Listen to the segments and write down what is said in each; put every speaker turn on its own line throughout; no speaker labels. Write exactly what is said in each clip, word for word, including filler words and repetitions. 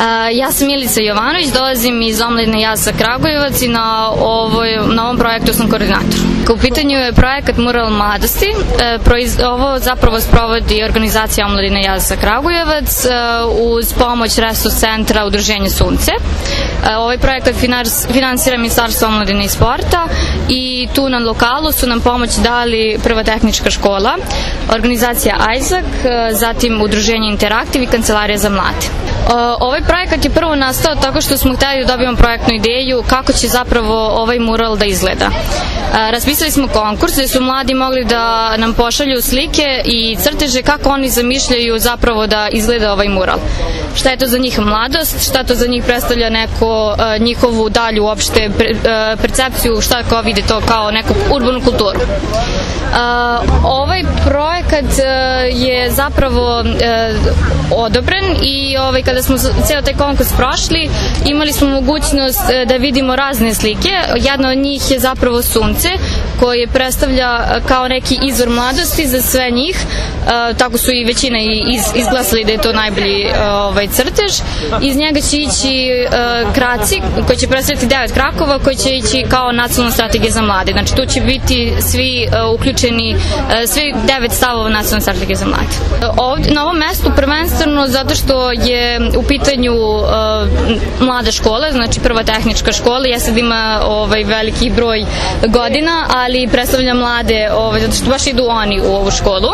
Ja sam Milica Jovanović, dolazim iz Omladine Jazza Kragujevac i na, ovoj, na ovom projektu sam koordinator. U pitanju je projekat Mural mladosti. Ovo zapravo sprovodi organizacija Omladine Jazza Kragujevac uz pomoć Resurs centra Udruženja Sunce. Ovaj projekat finansira Ministarstvo omladine i sporta i tu na lokalu su nam pomoć dali Prva tehnička škola, organizacija Isaac, zatim Udruženje Interaktiv i Kancelarija za mlade. Ovaj projekat je prvo nastao tako što smo hteli da dobijemo projektnu ideju kako će zapravo ovaj mural da izgleda. Raspisali smo konkurs gde su mladi mogli da nam pošalju slike i crteže kako oni zamišljaju zapravo da izgleda ovaj mural. Šta je to za njih mladost, šta to za njih predstavlja neko njihovu dalju uopšte percepciju, šta kao vide to kao neku urbanu kulturu. Ovaj projekat je zapravo odobren i kada smo ceo taj konkurs prošli imali smo mogućnost da vidimo razne slike. Jedna od njih je zapravo sunce koje predstavlja kao neki izvor mladosti za sve njih. Tako su i većina izglasali da je to najbolji crtež. Iz njega će ići kraci koji će predstavljati devet krakova koji će ići kao nacionalna strategija za mlade. Znači tu će biti svi uključeni, svi devet stavova nacionalne strategije za mlade. Na ovom mestu prvenstveno zato što je u pitanju mlada škola, znači Prva tehnička škola, ja sad ima veliki broj godina, ali predstavlja mlade, zato što baš idu oni u ovu školu.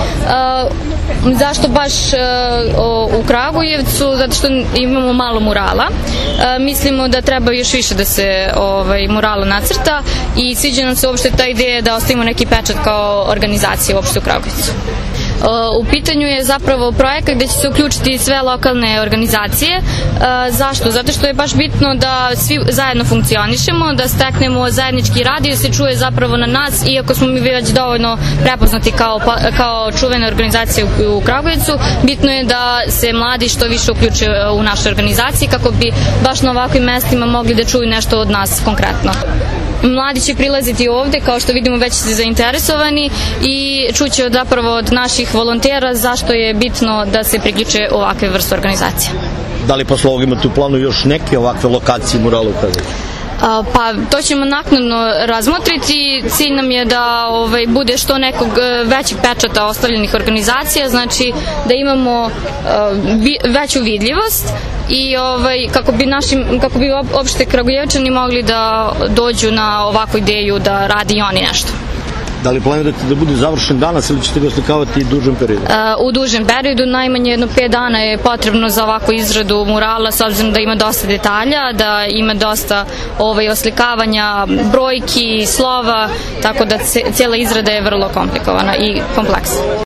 Zašto baš u Kragujevcu? Zato što imamo malo murala. Mislimo da treba još više da se murala nacrta i sviđa nam se uopšte ta ideja da ostavimo neki pečat kao organizacija uopšte u Kragujevcu. U pitanju je zapravo projekat gde će se uključiti sve lokalne organizacije. Zašto? Zato što je baš bitno da svi zajedno funkcionišemo, da steknemo zajednički rad i da se čuje zapravo na nas, iako smo mi već dovoljno prepoznati kao, kao čuvene organizacije u Kragujevcu, bitno je da se mladi što više uključe u naše organizacije kako bi baš na ovakvim mestima mogli da čuju nešto od nas konkretno. Mladi će prilaziti ovde, kao što vidimo već su zainteresovani i čuće zapravo od naših volontera zašto je bitno da se priključe ovakve vrste organizacija.
Da li posle ovog imate u planu još neke ovakve lokacije murala u Kragujevcu?
Pa to ćemo naknadno razmotriti. Cilj nam je da bude što nekog većeg pečata ostavljenih organizacija, znači da imamo veću vidljivost i kako bi našim, kako bi opšte Kragujevčani mogli da dođu na ovakvu ideju da radi i oni nešto.
Da li planirate da bude završen danas ili ćete ga oslikavati u dužem periodu?
U dužem periodu, najmanje jedno pet dana je potrebno za ovakvu izradu murala, s obzirom da ima dosta detalja, da ima dosta oslikavanja brojki, slova, tako da cijela izrada je vrlo komplikovana i kompleksna.